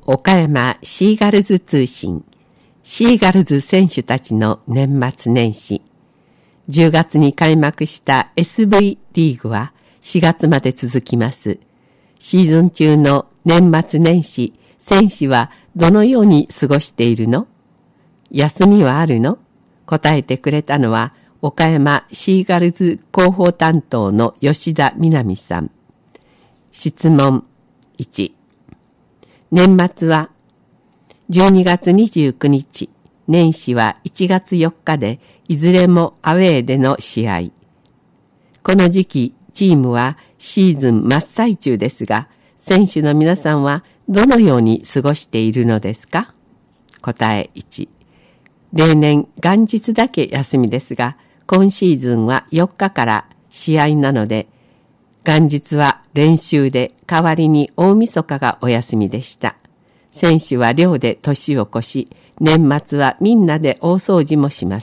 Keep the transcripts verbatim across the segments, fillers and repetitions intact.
岡山シーガルズ通信、シーガルズ選手たちの年末年始。じゅうがつに開幕した エスブイ リーグはしがつまで続きます。シーズン中の年末年始、選手はどのように過ごしているの？休みはあるの？答えてくれたのは岡山シーガルズ広報担当の吉田みなみさん。質問いち。年末はじゅうにがつにじゅうくにち、年始はいちがつよっかで、いずれもアウェーでの試合。この時期、チームはシーズン真っ最中ですが、選手の皆さんはどのように過ごしているのですか？答えいち。例年元日だけ休みですが、今シーズンはよっかから試合なので、元日は練習で代わりに大晦日がお休みでした。選手は寮で年を越し、年末はみんなで大掃除もします。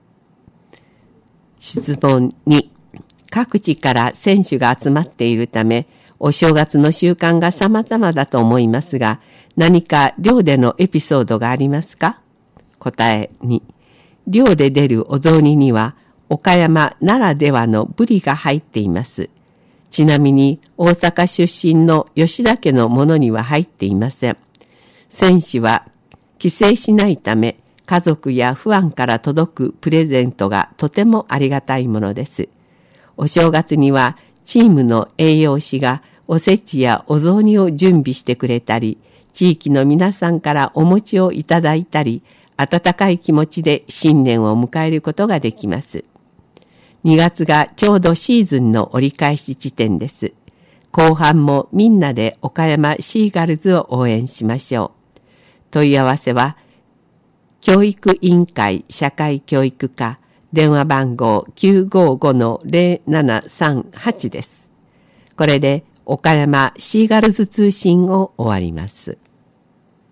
質問に。各地から選手が集まっているため、お正月の習慣が様々だと思いますが、何か寮でのエピソードがありますか？答えに。寮で出るお雑煮には、岡山ならではのブリが入っています。ちなみに大阪出身の吉田家のものには入っていません。選手は帰省しないため、家族やファンから届くプレゼントがとてもありがたいものです。お正月にはチームの栄養士がおせちやお雑煮を準備してくれたり、地域の皆さんからお餅をいただいたり、温かい気持ちで新年を迎えることができます。にがつがちょうどシーズンの折り返し地点です。後半もみんなで岡山シーガルズを応援しましょう。問い合わせは、教育委員会社会教育課、電話番号 きゅうごごのゼロななさんはち です。これで岡山シーガルズ通信を終わります。